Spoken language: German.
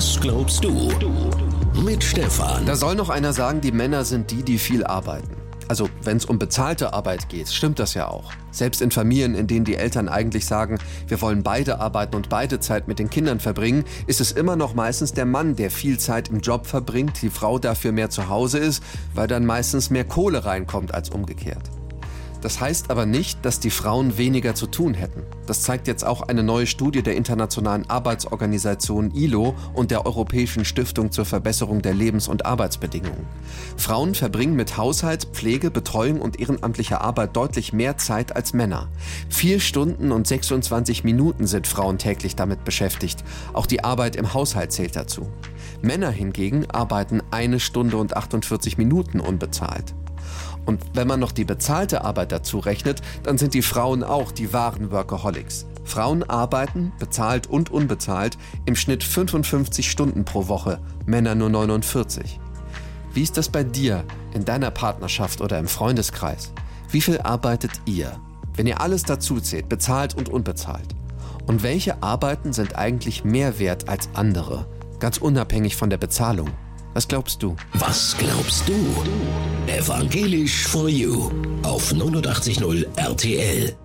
Was glaubst du? Mit Stefan. Da soll noch einer sagen, die Männer sind die viel arbeiten. Also, wenn es um bezahlte Arbeit geht, stimmt das ja auch. Selbst in Familien, in denen die Eltern eigentlich sagen, wir wollen beide arbeiten und beide Zeit mit den Kindern verbringen, ist es immer noch meistens der Mann, der viel Zeit im Job verbringt, die Frau dafür mehr zu Hause ist, weil dann meistens mehr Kohle reinkommt als umgekehrt. Das heißt aber nicht, dass die Frauen weniger zu tun hätten. Das zeigt jetzt auch eine neue Studie der Internationalen Arbeitsorganisation ILO und der Europäischen Stiftung zur Verbesserung der Lebens- und Arbeitsbedingungen. Frauen verbringen mit Haushalt, Pflege, Betreuung und ehrenamtlicher Arbeit deutlich mehr Zeit als Männer. 4 Stunden und 26 Minuten sind Frauen täglich damit beschäftigt. Auch die Arbeit im Haushalt zählt dazu. Männer hingegen arbeiten 1 Stunde und 48 Minuten unbezahlt. Und wenn man noch die bezahlte Arbeit dazu rechnet, dann sind die Frauen auch die wahren Workaholics. Frauen arbeiten, bezahlt und unbezahlt, im Schnitt 55 Stunden pro Woche, Männer nur 49. Wie ist das bei dir, in deiner Partnerschaft oder im Freundeskreis? Wie viel arbeitet ihr? Wenn ihr alles dazu zählt, bezahlt und unbezahlt. Und welche Arbeiten sind eigentlich mehr wert als andere, ganz unabhängig von der Bezahlung? Was glaubst du? Was glaubst du? Evangelisch for You auf 89.0 RTL.